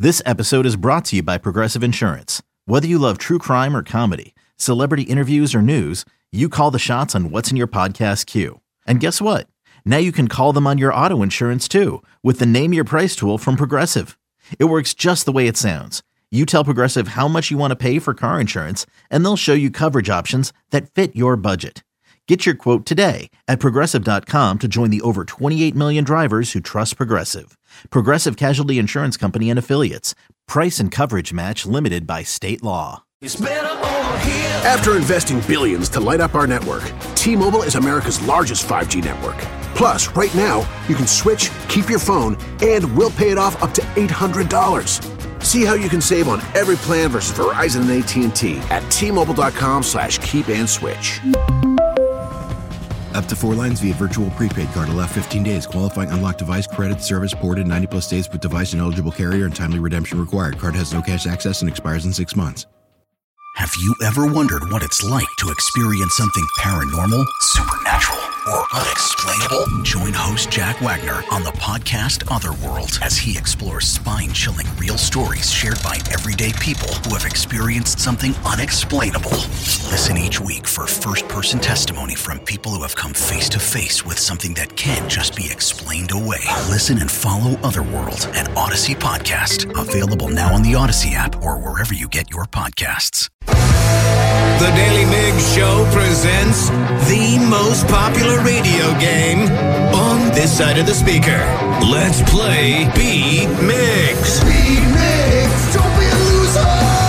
This episode is brought to you by Progressive Insurance. Whether you love true crime or comedy, celebrity interviews or news, you call the shots on what's in your podcast queue. And guess what? Now you can call them on your auto insurance too with the Name Your Price tool from Progressive. It works just the way it sounds. You tell Progressive how much you want to pay for car insurance, and they'll show you coverage options that fit your budget. Get your quote today at Progressive.com to join the over 28 million drivers who trust Progressive. Progressive Casualty Insurance Company and Affiliates. Price and coverage match limited by state law. After investing billions to light up our network, T-Mobile is America's largest 5G network. Plus, right now, you can switch, keep your phone, and we'll pay it off up to $800. See how you can save on every plan versus Verizon and AT&T at T-Mobile.com/keep-and-switch. Up to 4 lines via virtual prepaid card. Allow 15 days. Qualifying unlocked device credit service ported 90-plus days with device and eligible carrier and timely redemption required. Card has no cash access and expires in 6 months. Have you ever wondered what it's like to experience something paranormal, supernatural, or unexplainable? Join host Jack Wagner on the podcast Otherworld as he explores spine-chilling real stories shared by everyday people who have experienced something unexplainable. Listen each week for first-person testimony from people who have come face-to-face with something that can't just be explained away. Listen and follow Otherworld, an Odyssey podcast. Available now on the Odyssey app or wherever you get your podcasts. The Daily Migs Show presents the most popular radio game on this side of the speaker. Let's play Beat Migs. Beat Migs, don't be a loser.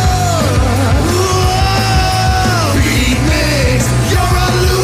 Whoa! Beat Migs, you're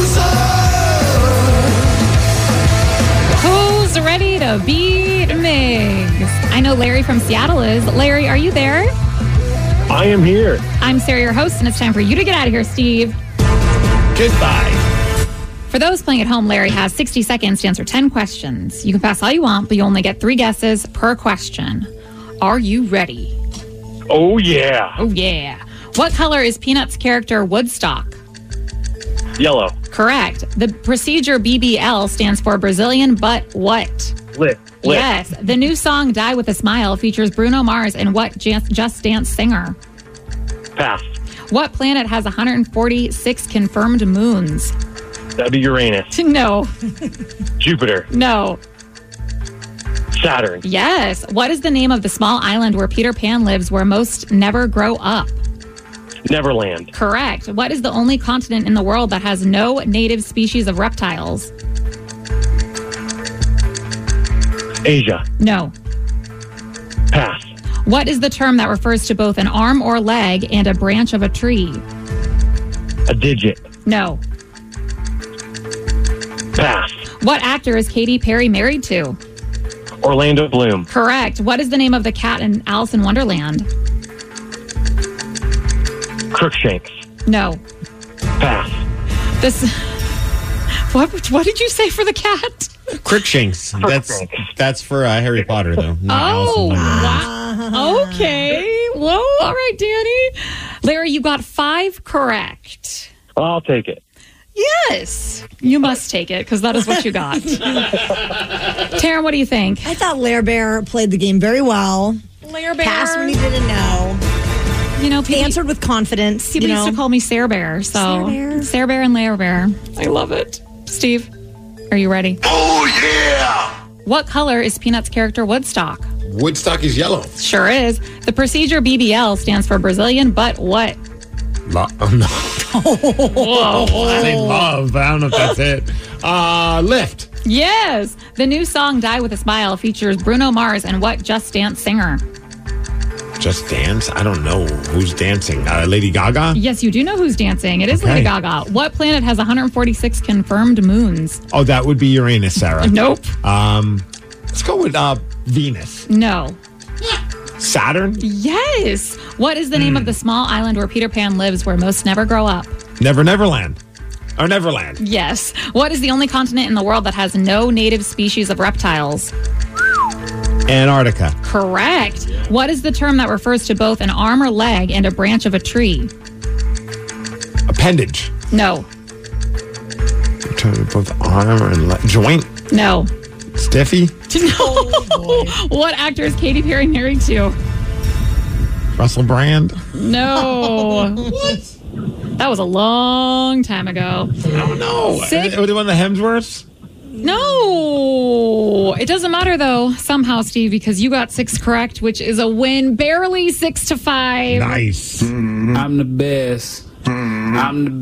a loser. Who's ready to beat Migs? I know Larry from Seattle is. Larry, are you there? I am here. I'm Sarah, your host, and it's time for you to get out of here, Steve. Goodbye. For those playing at home, Larry has 60 seconds to answer 10 questions. You can pass all you want, but you only get 3 guesses per question. Are you ready? Oh, yeah. Oh, yeah. What color is Peanuts character Woodstock? Yellow. Correct. The procedure BBL stands for Brazilian butt what? Lift. Yes. The new song Die With a Smile features Bruno Mars and what Just Dance singer? Pass. What planet has 146 confirmed moons? That'd be Uranus. No. Jupiter. No. Saturn. Yes. What is the name of the small island where Peter Pan lives where most never grow up? Neverland. Correct. What is the only continent in the world that has no native species of reptiles? Asia. No. Pass. What is the term that refers to both an arm or leg and a branch of a tree? A digit. No. Pass. What actor is Katy Perry married to? Orlando Bloom. Correct. What is the name of the cat in Alice in Wonderland? Crookshanks. No. Pass. What did you say for the cat? Crookshanks. That's for Harry Potter, though. Oh, wow. Okay. Whoa. All right, Danny. Larry, you got 5 correct. I'll take it. Yes. You must take it because that is what you got. Taryn, what do you think? I thought Lair Bear played the game very well. Lair Bear. Passed when he didn't know. You know, he answered with confidence. People used to call me Sarah Bear. So Sarah Bear and Lair Bear. I love it. Steve, are you ready? Oh, yeah! What color is Peanuts character Woodstock? Woodstock is yellow. Sure is. The procedure BBL stands for Brazilian butt what? No. Whoa. I say love, but I don't know if that's it. Lift. Yes. The new song Die With a Smile features Bruno Mars and what Just Dance singer? Just Dance? I don't know. Who's dancing? Lady Gaga? Yes, you do know who's dancing. It is Okay. Lady Gaga. What planet has 146 confirmed moons? Oh, that would be Uranus, Sarah. Nope. Let's go with Venus. No. Saturn? Yes. What is the name of the small island where Peter Pan lives where most never grow up? Neverland. Or Neverland. Yes. What is the only continent in the world that has no native species of reptiles? Antarctica. Correct. What is the term that refers to both an arm or leg and a branch of a tree? Appendage. No. Both arm and joint. No. Stiffy. No. What actor is Katy Perry married to? Russell Brand? No. What? That was a long time ago. I don't know. Were they one of the Hemsworths? No. It doesn't matter, though, somehow, Steve, because you got 6 correct, which is a win. Barely 6-5. Nice. I'm the best. I'm the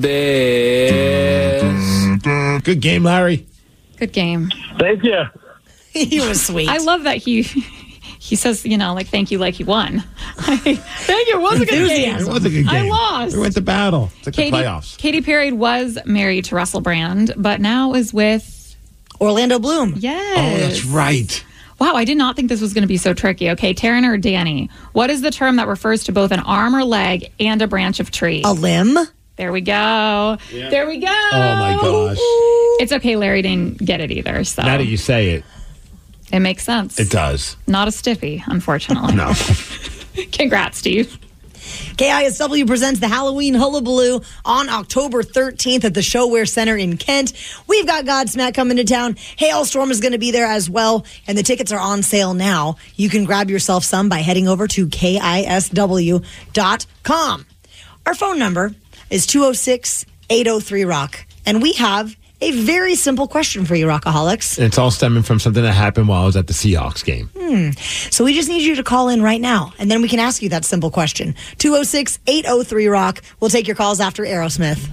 best. Good game, Larry. Good game. Thank you. He was sweet. I love that he says, thank you like he won. Thank you. It was a good game. It was a good game. I lost. We went to battle. It's like the playoffs. Katy Perry was married to Russell Brand, but now is with Orlando Bloom. Yes. Oh, that's right. Wow, I did not think this was going to be so tricky. Okay, Taryn or Danny, what is the term that refers to both an arm or leg and a branch of tree? A limb. There we go. Yeah. There we go. Oh, my gosh. It's okay. Larry didn't get it either. So Now that you say it. It makes sense. It does. Not a stiffy, unfortunately. No. Congrats, Steve. KISW presents the Halloween Hullabaloo on October 13th at the ShoWare Center in Kent. We've got Godsmack coming to town. Hailstorm is going to be there as well, and the tickets are on sale now. You can grab yourself some by heading over to KISW.com. Our phone number is 206-803-ROCK, and we have a very simple question for you, Rockaholics. And it's all stemming from something that happened while I was at the Seahawks game. So we just need you to call in right now, and then we can ask you that simple question. 206-803-ROCK. We'll take your calls after Aerosmith.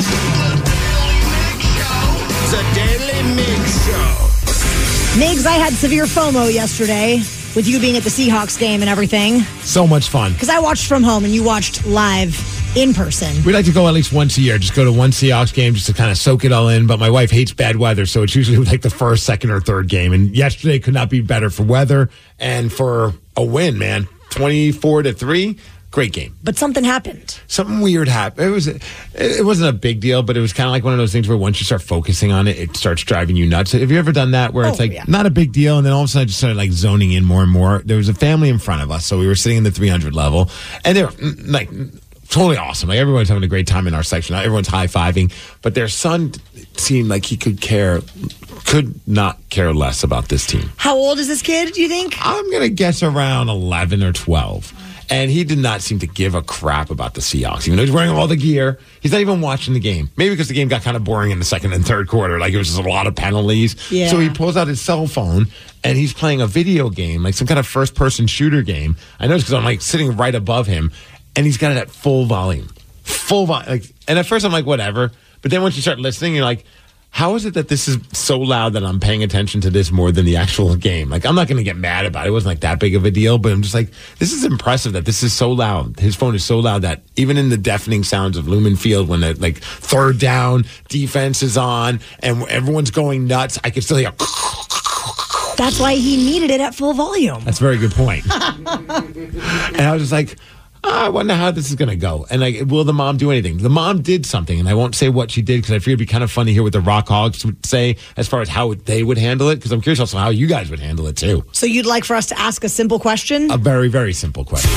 The Daily Mix Show. Migs, I had severe FOMO yesterday with you being at the Seahawks game and everything. So much fun. Because I watched from home and you watched live in person. We like to go at least once a year. Just go to one Seahawks game just to kind of soak it all in. But my wife hates bad weather, so it's usually like the first, second, or third game. And yesterday could not be better for weather and for a win, man. 24-3. Great game. But something happened. Something weird happened. It wasn't a big deal, but it was kind of like one of those things where once you start focusing on it, it starts driving you nuts. Have you ever done that where it's like not a big deal, and then all of a sudden I just started like zoning in more and more? There was a family in front of us, so we were sitting in the 300 level, and they were like totally awesome. Like everyone's having a great time in our section. Everyone's high-fiving, but their son seemed like he could not care less about this team. How old is this kid, do you think? I'm going to guess around 11 or 12. And he did not seem to give a crap about the Seahawks. Even though he's wearing all the gear, he's not even watching the game. Maybe because the game got kind of boring in the second and third quarter. Like, it was just a lot of penalties. Yeah. So he pulls out his cell phone, and he's playing a video game, like some kind of first-person shooter game. I noticed because I'm, like, sitting right above him, and he's got it at full volume. And at first I'm like, whatever. But then once you start listening, you're like, how is it that this is so loud that I'm paying attention to this more than the actual game? Like, I'm not going to get mad about it. It wasn't like that big of a deal, but I'm just like, this is impressive that this is so loud. His phone is so loud that even in the deafening sounds of Lumen Field, when the like third down defense is on and everyone's going nuts, I can still hear. That's why he needed it at full volume. That's a very good point. And I was just like, I wonder how this is going to go. And like, will the mom do anything? The mom did something, and I won't say what she did because I figured it'd be kind of funny to hear what the Rockhogs would say as far as how they would handle it, because I'm curious also how you guys would handle it too. So you'd like for us to ask a simple question? A very, very simple question.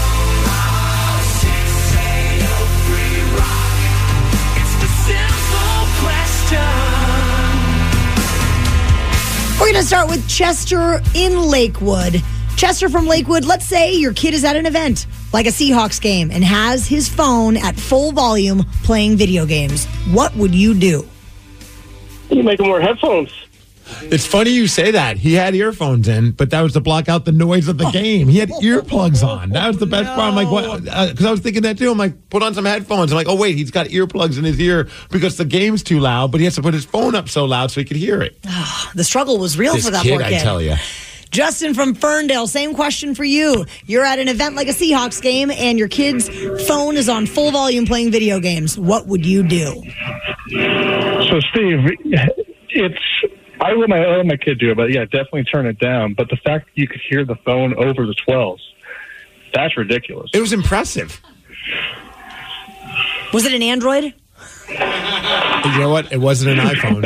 We're going to start with Chester in Lakewood. Chester from Lakewood, let's say your kid is at an event, like a Seahawks game, and has his phone at full volume playing video games. What would you do? You make him wear headphones. It's funny you say that. He had earphones in, but that was to block out the noise of the game. He had earplugs on. That was the best part. I'm like, what? Because I was thinking that too. I'm like, put on some headphones. I'm like, oh, wait, he's got earplugs in his ear because the game's too loud, but he has to put his phone up so loud so he could hear it. The struggle was real This for that kid, poor kid. I tell you. Justin from Ferndale, same question for you. You're at an event like a Seahawks game, and your kid's phone is on full volume playing video games. What would you do? So, Steve, I let my kid do it, but yeah, definitely turn it down. But the fact that you could hear the phone over the 12s, that's ridiculous. It was impressive. Was it an Android? You know what? It wasn't an iPhone.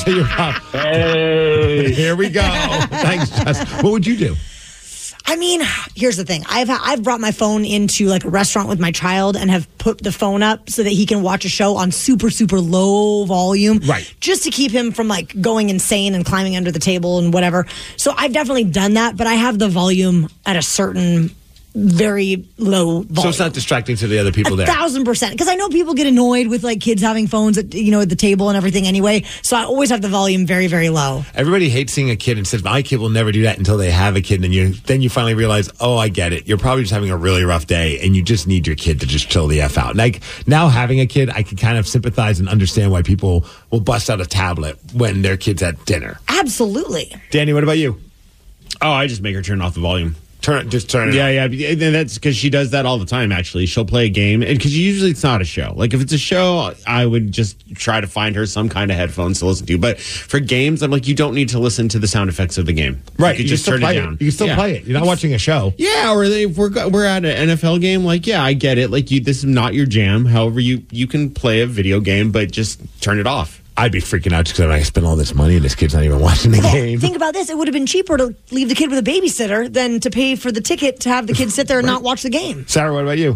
Hey. Here we go. Thanks, Jess. What would you do? I mean, here's the thing. I've brought my phone into like a restaurant with my child and have put the phone up so that he can watch a show on super, super low volume. Right. Just to keep him from like going insane and climbing under the table and whatever. So I've definitely done that, but I have the volume at a certain very low volume. So it's not distracting to the other people there. 1,000%. Because I know people get annoyed with like kids having phones at the table and everything anyway. So I always have the volume very, very low. Everybody hates seeing a kid and says, my kid will never do that until they have a kid. And then you finally realize, oh, I get it. You're probably just having a really rough day and you just need your kid to just chill the F out. Like now having a kid, I can kind of sympathize and understand why people will bust out a tablet when their kid's at dinner. Absolutely. Danny, what about you? Oh, I just make her turn off the volume. Just turn it on. Yeah. And that's because she does that all the time, actually. She'll play a game. And because usually it's not a show. Like, if it's a show, I would just try to find her some kind of headphones to listen to. But for games, I'm like, you don't need to listen to the sound effects of the game. Right. You could just turn it down. You can still play it. You're not watching a show. Yeah, or if we're at an NFL game, like, yeah, I get it. Like, this is not your jam. However, you can play a video game, but just turn it off. I'd be freaking out because I spent all this money and this kid's not even watching the game. Think about this. It would have been cheaper to leave the kid with a babysitter than to pay for the ticket to have the kid sit there and not watch the game. Sarah, what about you?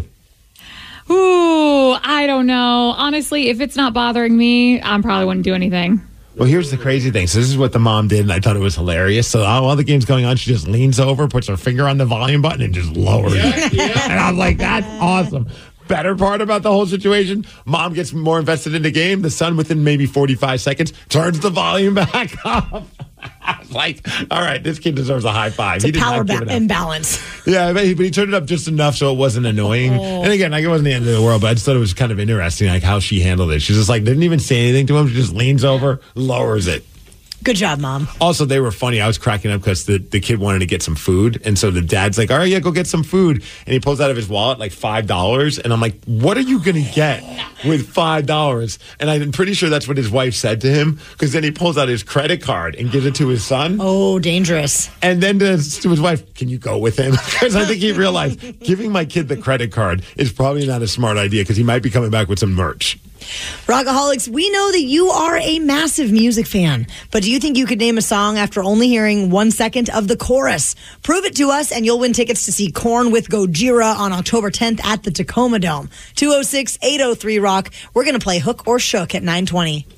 Ooh, I don't know. Honestly, if it's not bothering me, I probably wouldn't do anything. Well, here's the crazy thing. So this is what the mom did, and I thought it was hilarious. So while the game's going on, she just leans over, puts her finger on the volume button, and just lowers it. And I was like, that's awesome. Better part about the whole situation, mom gets more invested in the game. The son, within maybe 45 seconds, turns the volume back up. I was like, all right, this kid deserves a high five. It's a power imbalance. Yeah, but he turned it up just enough so it wasn't annoying. And again, like, it wasn't the end of the world, but I just thought it was kind of interesting, like how she handled it. She's just like, didn't even say anything to him. She just leans over, lowers it. Good job, Mom. Also, they were funny. I was cracking up because the kid wanted to get some food. And so the dad's like, all right, yeah, go get some food. And he pulls out of his wallet like $5. And I'm like, what are you going to get with $5? And I'm pretty sure that's what his wife said to him, because then he pulls out his credit card and gives it to his son. Oh, dangerous. And then to his wife, can you go with him? Because I think he realized giving my kid the credit card is probably not a smart idea because he might be coming back with some merch. Rockaholics, we know that you are a massive music fan, but do you think you could name a song after only hearing 1 second of the chorus? Prove it to us, and you'll win tickets to see Korn with Gojira on October 10th at the Tacoma Dome. 206-803-ROCK. We're going to play Hook or Shook at 9:20.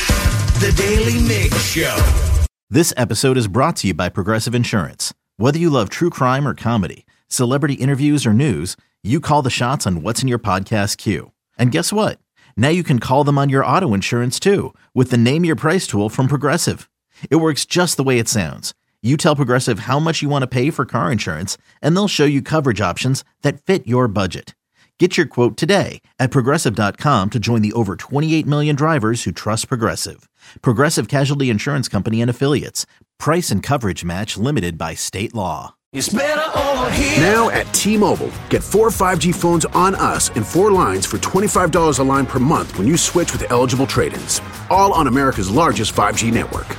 The Daily Mix Show. This episode is brought to you by Progressive Insurance. Whether you love true crime or comedy, celebrity interviews or news, you call the shots on what's in your podcast queue. And guess what? Now you can call them on your auto insurance too with the Name Your Price tool from Progressive. It works just the way it sounds. You tell Progressive how much you want to pay for car insurance, and they'll show you coverage options that fit your budget. Get your quote today at Progressive.com to join the over 28 million drivers who trust Progressive. Progressive Casualty Insurance Company and Affiliates. Price and coverage match limited by state law. It's better over here. Now at T-Mobile, get 4 5G phones on us and 4 lines for $25 a line per month when you switch with eligible trade-ins. All on America's largest 5G network.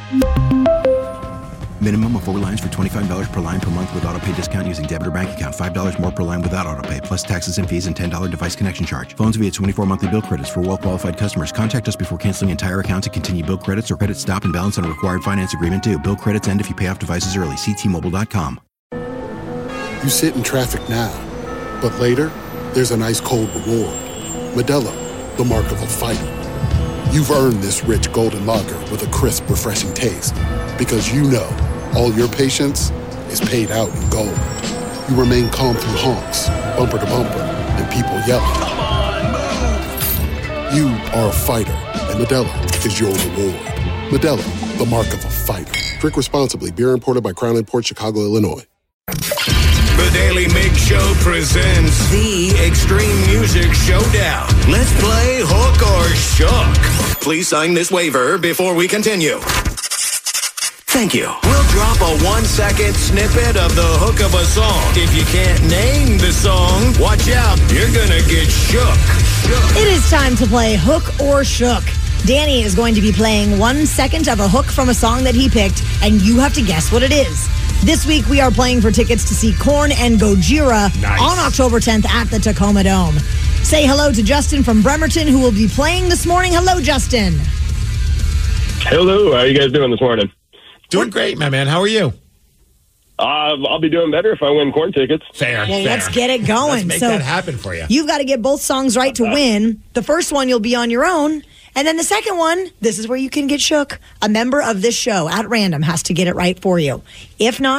Minimum of 4 lines for $25 per line per month with autopay discount using debit or bank account. $5 more per line without autopay, plus taxes and fees and $10 device connection charge. Phones via 24 monthly bill credits for well-qualified customers. Contact us before canceling entire account to continue bill credits or credit stop and balance on required finance agreement due. Bill credits end if you pay off devices early. See T-Mobile.com. You sit in traffic now, but later, there's an ice-cold reward. Modelo, the mark of a fighter. You've earned this rich golden lager with a crisp, refreshing taste. Because you know, all your patience is paid out in gold. You remain calm through honks, bumper to bumper, and people yelling. Come on, move! You are a fighter, and Modelo is your reward. Modelo, the mark of a fighter. Drink responsibly. Beer imported by Crown Imports, Chicago, Illinois. The Daily Mix Show presents the Extreme Music Showdown. Let's play Hook or Shook. Please sign this waiver before we continue. Thank you. We'll drop a 1-second snippet of the hook of a song. If you can't name the song, watch out. You're gonna get shook. It is time to play Hook or Shook. Danny is going to be playing 1 second of a hook from a song that he picked, and you have to guess what it is. This week, we are playing for tickets to see Korn and Gojira on October 10th at the Tacoma Dome. Say hello to Justin from Bremerton, who will be playing this morning. Hello, Justin. Hello. How are you guys doing this morning? Doing great, my man. How are you? I'll be doing better if I win Korn tickets. Fair. Well, let's get it going. Let's make that happen for you. You've got to get both songs right to win. The first one, you'll be on your own. And then the second one, this is where you can get shook. A member of this show at random has to get it right for you. If not,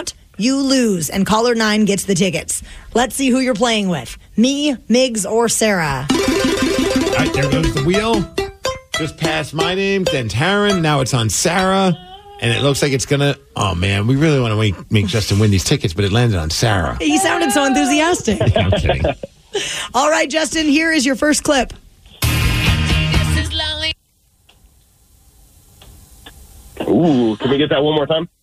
you lose, and caller 9 gets the tickets. Let's see who you're playing with. Me, Migs, or Sarah. All right, there goes the wheel. Just past my name, then Taryn. Now it's on Sarah. And it looks like it's going to... Oh, man, we really want to make Justin win these tickets, but it landed on Sarah. He sounded so enthusiastic. I'm kidding. All right, Justin, here is your first clip. Ooh, can we get that one more time?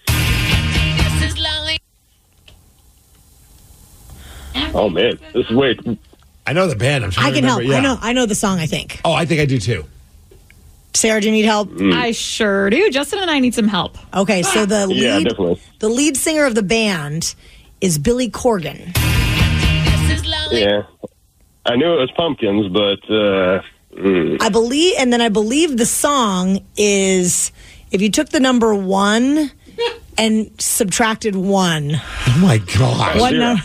Oh, man. This is way... I know the band. I'm trying I to can help. remember. Yeah. I know the song, I think. Oh, I think I do, too. Sarah, do you need help? I sure do. Justin and I need some help. Okay, so the definitely. the lead singer of the band is Billy Corgan. Yeah. I knew it was Pumpkins, but... I believe the song is if you took the number 1 and subtracted 1. Oh, my God. What number?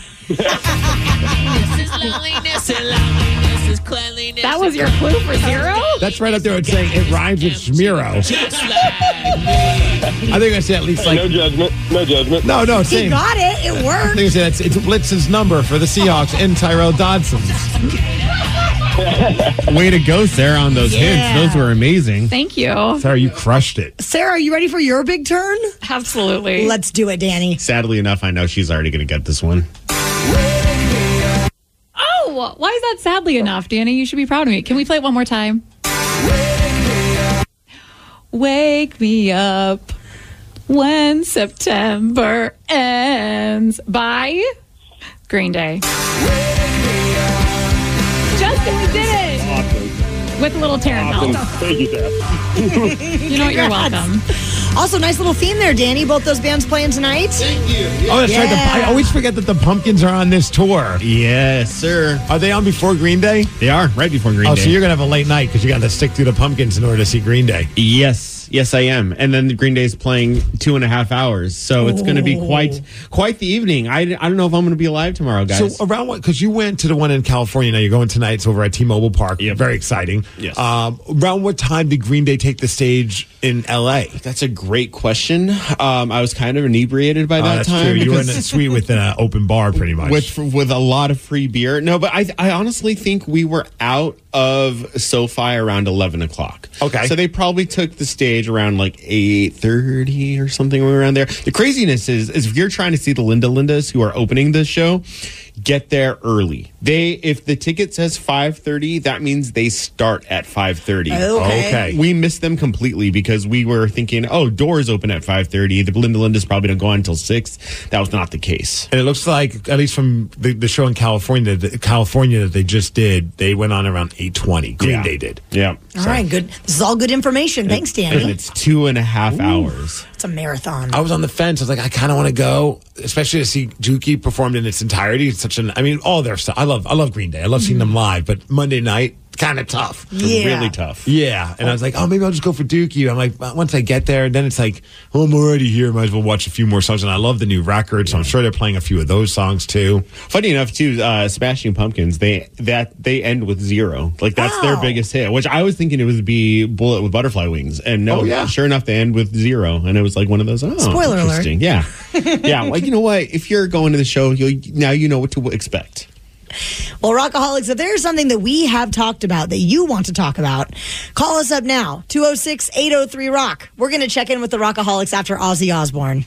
That was your clue for 0? That's right up there with saying it rhymes with Schmiro. I think I said at least like... No judgment. No judgment. No, He same. got it. It I worked. think I said it's Blitz's number for the Seahawks and Tyrell Dodson's. Way to go, Sarah, on those Yeah. hints. Those were amazing. Thank you. Sarah, you crushed it. Sarah, are you ready for your big turn? Absolutely. Let's do it, Danny. Sadly enough, I know she's already going to get this one. Oh, why is that sadly enough, Danny? You should be proud of me. Can we play it one more time? Wake me up when September ends by Green Day. Justin, we did it! Awesome. With a little Taryn Awesome. help. Thank you, Sarah. You know what? You're Congrats. welcome. Also, nice little theme there, Danny. Both those bands playing tonight. Oh, that's right. I always forget that the Pumpkins are on this tour. Yes, sir. Are they on before Green Day? They are, right before Green Oh, Day. so you're going to have a late night because you got to stick through the Pumpkins in order to see Green Day. Yes, I am. And then the Green Day's playing 2.5 hours, so it's going to be quite the evening. I don't know if I'm going to be alive tomorrow, guys. So around what? Because you went to the one in California. Now you're going tonight. It's over at T-Mobile Park. Yep. Very exciting. Yes. Around what time did Green Day take the stage in L.A.? That's a great question. I was kind of inebriated by that That's time. true. You were in because- a suite with an open bar, pretty much. with a lot of free beer. No, but I honestly think we were out of SoFi around 11 o'clock. Okay. So they probably took the stage around like 8:30 or something around there. The craziness is if you're trying to see the Lindas who are opening the show, get there early. If the ticket says 5:30, that means they start at 5:30. Okay. We missed them completely because we were thinking, doors open at 5:30. The Lindas probably don't go on until 6. That was not the case. And it looks like, at least from the show in California that they just did, they went on around 8:20. Green Day did. Yeah. All right, good. This is all good information. Thanks, Danny. And it's 2.5 hours. It's a marathon. I was on the fence. I was like, I kind of want to go, especially to see Dookie performed in its entirety. It's all their stuff. I love Green Day. I love seeing them live, but Monday night, kind of tough. Yeah. Really tough. Yeah. And I was like, maybe I'll just go for Dookie. I'm like, once I get there, then it's like, I'm already here. Might as well watch a few more songs. And I love the new record, so I'm sure they're playing a few of those songs too. Funny enough, too, Smashing Pumpkins, they end with 0. Like, that's their biggest hit, which I was thinking it would be Bullet with Butterfly Wings. And no, sure enough, they end with 0. And it was like one of those, Spoiler alert. interesting. Yeah. Yeah. Like, you know what? If you're going to the show, now you know what to expect. Well, Rockaholics, if there's something that we have talked about that you want to talk about, call us up now, 206-803-ROCK. We're going to check in with the Rockaholics after Ozzy Osbourne.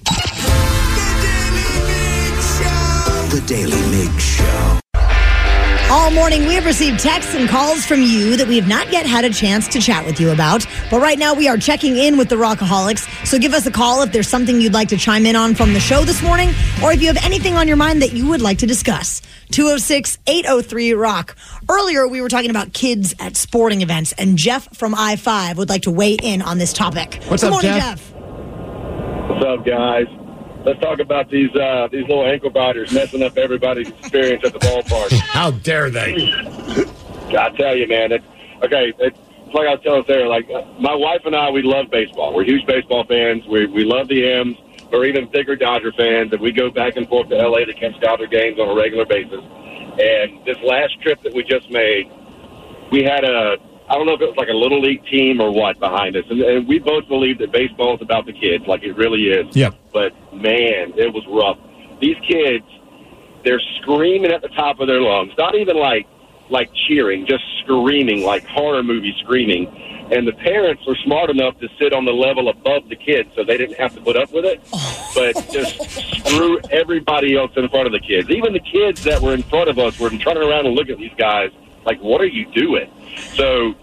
The Daily Mig Show. All morning, we have received texts and calls from you that we have not yet had a chance to chat with you about. But right now, we are checking in with the Rockaholics. So give us a call if there's something you'd like to chime in on from the show this morning, or if you have anything on your mind that you would like to discuss. 206-803-ROCK. Earlier, we were talking about kids at sporting events, and Jeff from I-5 would like to weigh in on this topic. What's Good up, morning, Jeff? What's up, guys? Let's talk about these little ankle biters messing up everybody's experience at the ballpark. How dare they? I tell you, man. It's like I was telling Sarah, like, my wife and I, we love baseball. We're huge baseball fans. We love the M's. We're even bigger Dodger fans, and we go back and forth to L.A. to catch Dodger games on a regular basis. And this last trip that we just made, we had a I don't know if it was like a little league team or what behind us. And we both believe that baseball is about the kids, like it really is. Yep. But, man, it was rough. These kids, they're screaming at the top of their lungs, not even like cheering, just screaming, like horror movie screaming. And the parents were smart enough to sit on the level above the kids so they didn't have to put up with it. But just screw everybody else in front of the kids. Even the kids that were in front of us were turning around and looking at these guys like, what are you doing? So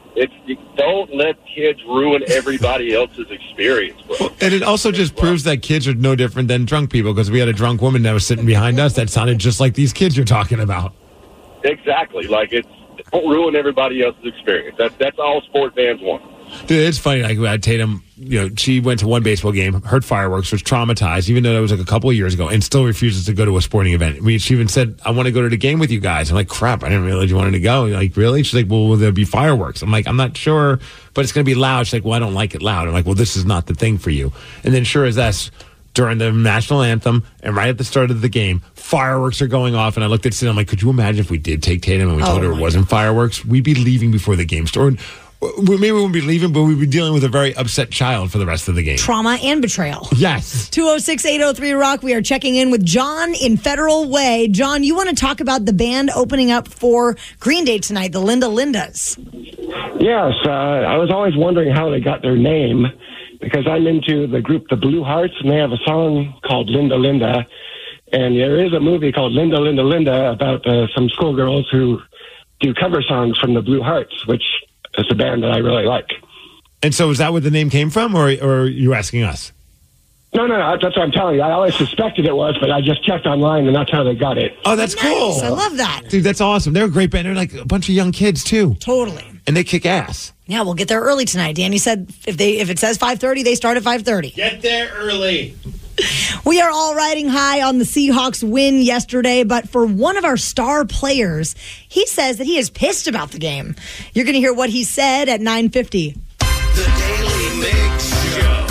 don't let kids ruin everybody else's experience, bro. And it also just proves that kids are no different than drunk people, because we had a drunk woman that was sitting behind us that sounded just like these kids you're talking about. Exactly. Like, don't ruin everybody else's experience. That's all sport fans want. Dude, it's funny. Like Tatum, she went to one baseball game, heard fireworks, was traumatized, even though that was like a couple of years ago, and still refuses to go to a sporting event. I mean, she even said, "I want to go to the game with you guys." I'm like, "Crap, I didn't realize you wanted to go." Like, really? She's like, "Well, will there be fireworks?" I'm like, "I'm not sure, but it's going to be loud." She's like, "Well, I don't like it loud." I'm like, "Well, this is not the thing for you." And then, sure as that's during the national anthem and right at the start of the game, fireworks are going off. And I looked at Sid, I'm like, could you imagine if we did take Tatum and we told her it wasn't fireworks? We'd be leaving before the game started. Maybe we wouldn't be leaving, but we'd be dealing with a very upset child for the rest of the game. Trauma and betrayal. Yes. 206-803-ROCK. We are checking in with John in Federal Way. John, you want to talk about the band opening up for Green Day tonight, the Linda Lindas. Yes. I was always wondering how they got their name, because I'm into the group The Blue Hearts, and they have a song called Linda Linda. And there is a movie called Linda Linda Linda about some schoolgirls who do cover songs from The Blue Hearts, which is a band that I really like. And so is that where the name came from, or are you asking us? No, that's what I'm telling you. I always suspected it was, but I just checked online, and that's how they got it. Oh, that's cool. I love that. Dude, that's awesome. They're a great band. They're like a bunch of young kids, too. Totally. And they kick ass. Yeah, we'll get there early tonight. Danny said if it says 5:30, they start at 5:30. Get there early. We are all riding high on the Seahawks win yesterday, but for one of our star players, he says that he is pissed about the game. You're going to hear what he said at 9:50. The Daily Mix Show.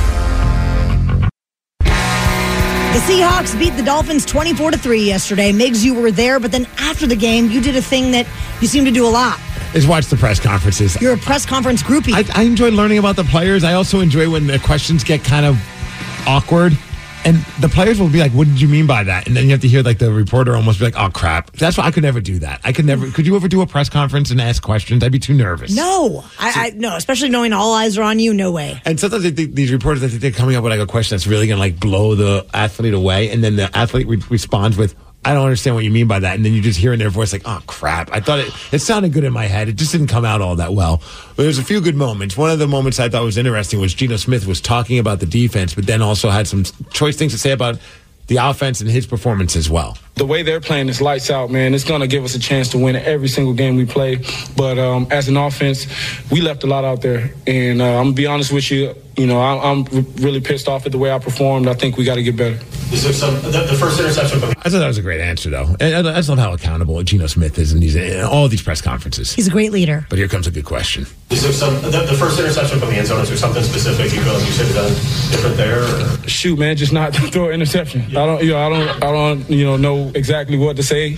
The Seahawks beat the Dolphins 24-3 yesterday. Miggs, you were there, but then after the game, you did a thing that you seem to do a lot. Is watch the press conferences. You're a press conference groupie. I enjoy learning about the players. I also enjoy when the questions get kind of awkward, and the players will be like, what did you mean by that? And then you have to hear like the reporter almost be like, oh crap. That's why I could never do that. Could you ever do a press conference and ask questions? I'd be too nervous. No, no, especially knowing all eyes are on you. No way. And sometimes these reporters, I think they're coming up with like a question that's really going to like blow the athlete away, and then the athlete responds with, I don't understand what you mean by that. And then you just hear in their voice like, oh, crap. I thought it sounded good in my head. It just didn't come out all that well. But there's a few good moments. One of the moments I thought was interesting was Geno Smith was talking about the defense, but then also had some choice things to say about the offense and his performance as well. The way they're playing is lights out, man. It's going to give us a chance to win every single game we play. But as an offense, we left a lot out there. And I'm going to be honest with you, I'm really pissed off at the way I performed. I think we got to get better. The first interception. I thought that was a great answer, though. And I just love how accountable Geno Smith is in all these press conferences. He's a great leader. But here comes a good question. Is there the first interception from the end zone, is there something specific you feel like you should have done different there? Or? Shoot, man, just not throw an interception. Yeah. I don't know exactly what to say.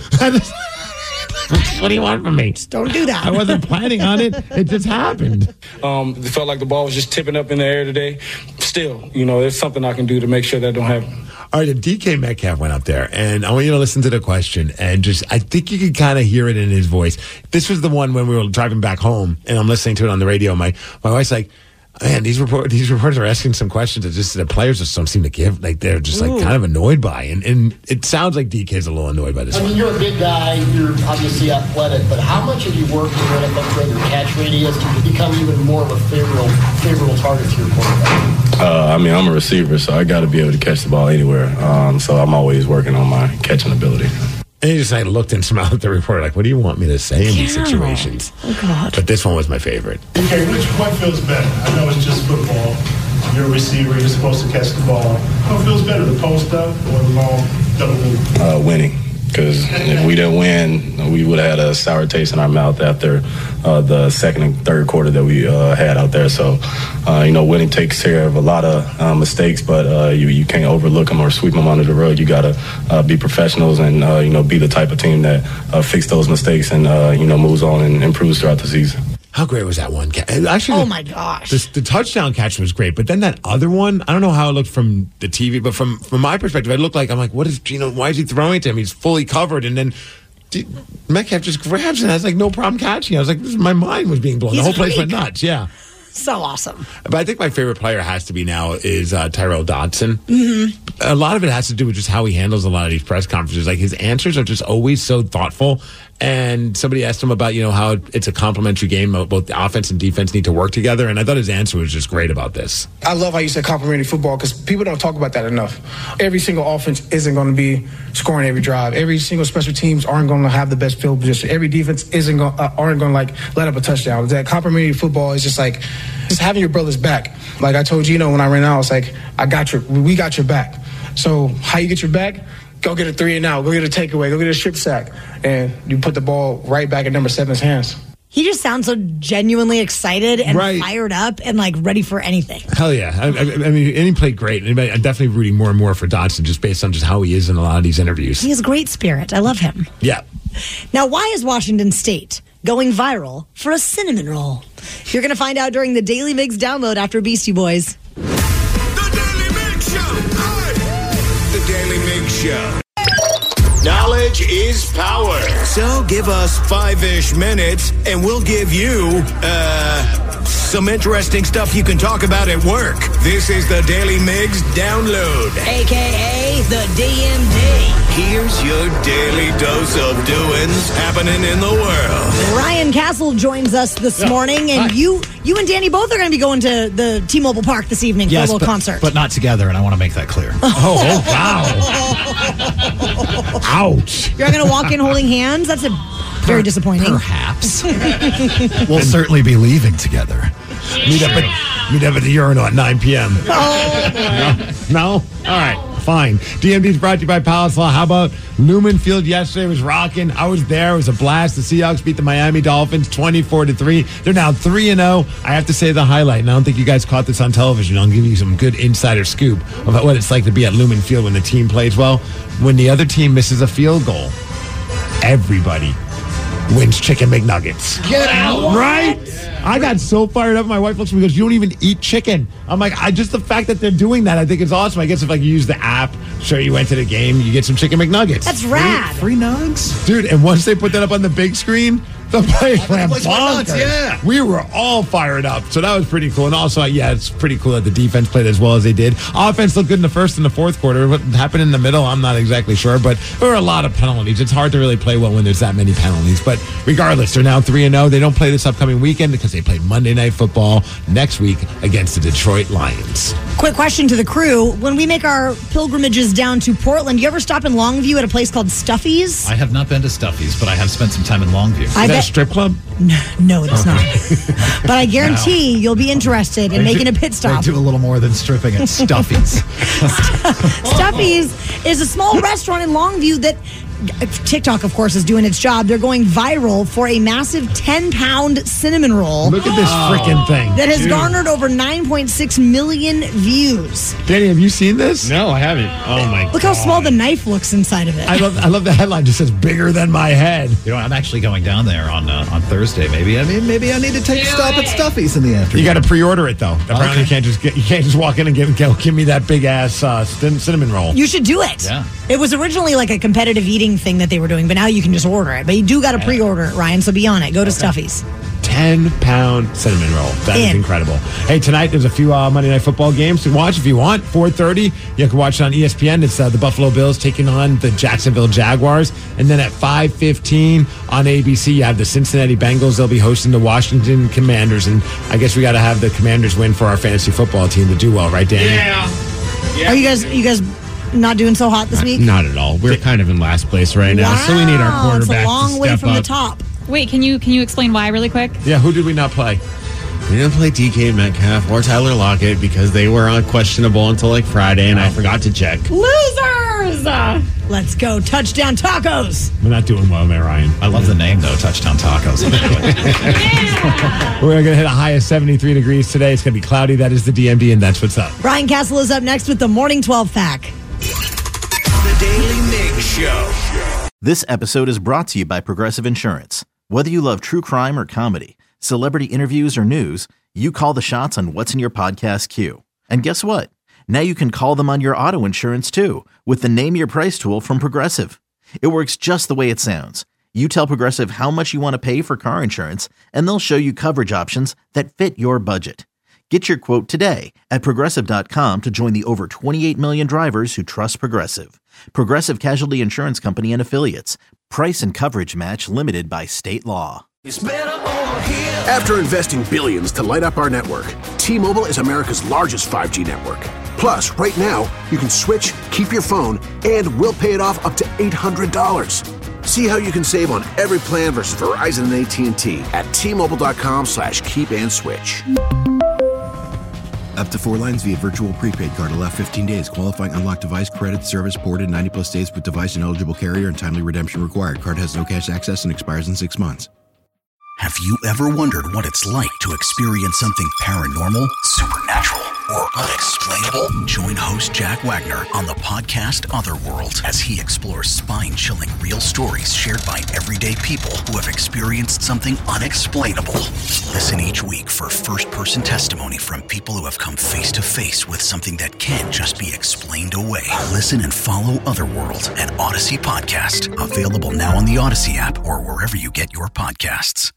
What do you want from me? Just don't do that. I wasn't planning on it. It just happened. It felt like the ball was just tipping up in the air today. Still, there's something I can do to make sure that don't happen. All right, DK Metcalf went up there, and I want you to listen to the question, and I think you can kind of hear it in his voice. This was the one when we were driving back home, and I'm listening to it on the radio. My wife's like, man, these reporters are asking some questions that the players just don't seem to give. Like, they're just like kind of annoyed by. And it sounds like DK's a little annoyed by this one. I mean, you're a big guy. You're obviously athletic. But how much have you worked to run up your catch radius to become even more of a favorable target to your quarterback? I'm a receiver, so I got to be able to catch the ball anywhere. So I'm always working on my catching ability. And he just looked and smiled at the reporter like, what do you want me to say in these situations? Oh, God. But this one was my favorite. Okay, what feels better? I know it's just football. You're a receiver. You're supposed to catch the ball. What feels better, the post up or the long double move? Winning. Because if we didn't win, we would have had a sour taste in our mouth after the second and third quarter that we had out there. So, winning takes care of a lot of mistakes, but you can't overlook them or sweep them under the rug. You got to be professionals and, be the type of team that fix those mistakes and, moves on and improves throughout the season. How great was that one catch? Actually, Oh, my gosh. The touchdown catch was great, but then that other one, I don't know how it looked from the TV, but from my perspective, it looked like, I'm like, what is Geno? Why is he throwing it to him? He's fully covered, and then Metcalf just grabs it and has like no problem catching. I was like, my mind was being blown. The whole place went nuts. Yeah. So awesome. But I think my favorite player has to be now is Tyrell Dodson. Mm-hmm. A lot of it has to do with just how he handles a lot of these press conferences. Like his answers are just always so thoughtful. And somebody asked him about, how it's a complementary game. Both the offense and defense need to work together. And I thought his answer was just great about this. I love how you said complementary football because people don't talk about that enough. Every single offense isn't going to be scoring every drive. Every single special teams aren't going to have the best field position. Every defense aren't going to let up a touchdown. That complementary football is just having your brother's back. Like I told Geno when I ran out, I was like, we got your back. So how you get your back? Go get a 3-and-out. Go get a takeaway. Go get a strip sack. And you put the ball right back in number 7's hands. He just sounds so genuinely excited and fired up and ready for anything. Hell yeah. I mean, and he played great. I'm definitely rooting more and more for Dodson just based on just how he is in a lot of these interviews. He has great spirit. I love him. Yeah. Now, why is Washington State going viral for a cinnamon roll? You're going to find out during the Daily Mix download after Beastie Boys. The Daily Mix Show. Knowledge is power. So give us 5-ish minutes and we'll give you, some interesting stuff you can talk about at work. This is the Daily Mix Download. AKA the DMD. Here's your daily dose of doings happening in the world. Ryan Castle joins us this morning, and you and Danny both are going to be going to the T-Mobile Park this evening for a little concert. But not together, and I want to make that clear. Wow. Ouch. You're going to walk in holding hands? That's very disappointing. Perhaps. We'll certainly be leaving together. Meet up at the urinal at 9 p.m. Oh, No? All right. Fine. DMD is brought to you by Palace Law. How about Lumen Field yesterday was rocking. I was there. It was a blast. The Seahawks beat the Miami Dolphins 24-3. They're now 3-0. I have to say the highlight, and I don't think you guys caught this on television. I'll give you some good insider scoop about what it's like to be at Lumen Field when the team plays well. When the other team misses a field goal, everybody wins chicken McNuggets. Get out. Right? I got so fired up. My wife looks at me and goes, "You don't even eat chicken." I'm like, just the fact that they're doing that, I think is awesome. I guess if you use the app, sure, you went to the game, you get some chicken McNuggets. that's rad. Free nugs? Dude, and once they put that up on the big screen, the place went bonkers. Yeah. We were all fired up. So that was pretty cool. And also, it's pretty cool that the defense played as well as they did. Offense looked good in the first and the fourth quarter. What happened in the middle, I'm not exactly sure. But there were a lot of penalties. It's hard to really play well when there's that many penalties. But regardless, they're now 3-0. They don't play this upcoming weekend because they play Monday Night Football next week against the Detroit Lions. Quick question to the crew. When we make our pilgrimages down to Portland, you ever stop in Longview at a place called Stuffy's? I have not been to Stuffy's, but I have spent some time in Longview. Is that a strip club? No, it's not. But I guarantee you'll be interested in making a pit stop. They do a little more than stripping at Stuffy's. Stuffy's is a small restaurant in Longview that TikTok, of course, is doing its job. They're going viral for a massive 10-pound cinnamon roll. Look at this freaking thing. That has garnered over 9.6 million views. Danny, have you seen this? No, I haven't. Oh, my God. Look how small the knife looks inside of it. I love the headline. Just says bigger than my head. I'm actually going down there on Thursday. Maybe I need to take a stop at Stuffy's in the afternoon. You got to pre-order it though. Apparently, you can't just walk in and give me that big ass cinnamon roll. You should do it. Yeah. It was originally like a competitive eating thing that they were doing, but now you can just order it. But you do got to pre-order it, Ryan. So be on it. Go to Stuffy's. 10-pound cinnamon roll. That is incredible. Hey, tonight there's a few Monday Night Football games to watch if you want. 4:30, you can watch it on ESPN. It's the Buffalo Bills taking on the Jacksonville Jaguars. And then at 5:15 on ABC, you have the Cincinnati Bengals. They'll be hosting the Washington Commanders. And I guess we got to have the Commanders win for our fantasy football team to do well, right, Danny? Yeah. Are you guys not doing so hot this week? Not at all. We're kind of in last place right now, so we need our quarterback It's a long to way step from up. the top. Wait, can you explain why really quick? Yeah, who did we not play? We didn't play DK Metcalf or Tyler Lockett because they were questionable until like Friday, and I forgot to check. Losers! Let's go. Touchdown tacos. We're not doing well there, Ryan. I love the name, though, Touchdown Tacos. We're going to hit a high of 73 degrees today. It's going to be cloudy. That is the DMD, and that's what's up. Ryan Castle is up next with the Morning 12 Pack. The Daily Mix Show. This episode is brought to you by Progressive Insurance. Whether you love true crime or comedy, celebrity interviews, or news, you call the shots on what's in your podcast queue. And guess what? Now you can call them on your auto insurance too with the Name Your Price tool from Progressive. It works just the way it sounds. You tell Progressive how much you want to pay for car insurance, and they'll show you coverage options that fit your budget. Get your quote today at Progressive.com to join the over 28 million drivers who trust Progressive. Progressive Casualty Insurance Company and Affiliates. Price and coverage match limited by state law. After investing billions to light up our network, T-Mobile is America's largest 5G network. Plus, right now, you can switch, keep your phone, and we'll pay it off up to $800. See how you can save on every plan versus Verizon and AT&T at T-Mobile.com/keep-and-switch. Up to 4 lines via virtual prepaid card. Allow 15 days. Qualifying unlocked device credit service ported 90-plus days with device and eligible carrier and timely redemption required. Card has no cash access and expires in 6 months. Have you ever wondered what it's like to experience something paranormal, supernatural, or unexplainable? Join host Jack Wagner on the podcast Otherworld as he explores spine-chilling real stories shared by everyday people who have experienced something unexplainable. Listen each week for first-person testimony from people who have come face-to-face with something that can't just be explained away. Listen and follow Otherworld, an Odyssey podcast. Available now on the Odyssey app or wherever you get your podcasts.